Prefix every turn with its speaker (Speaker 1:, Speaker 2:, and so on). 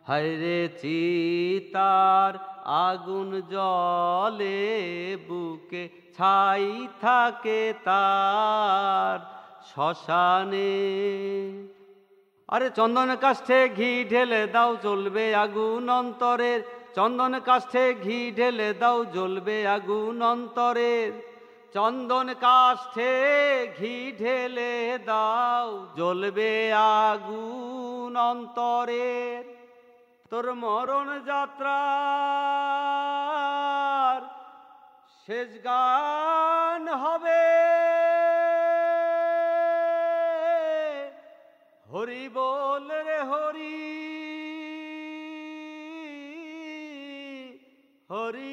Speaker 1: হায়রে চিতার আগুন জলে বুকে ছাই থাকে তার শ্মশানে। আরে চন্দন কাষ্ঠে ঘি ঢেলে দাও জ্বলবে আগুন অন্তরের, চন্দন কাষ্ঠে ঘি ঢেলে দাও জ্বলবে আগুন অন্তরের, চন্দন কাষ্ঠে ঘি ঢেলে দাও জ্বলবে আগুন অন্তরের। তোর মরণ যাত্রার শেষ গান হবে হরি বল রে হরি হরি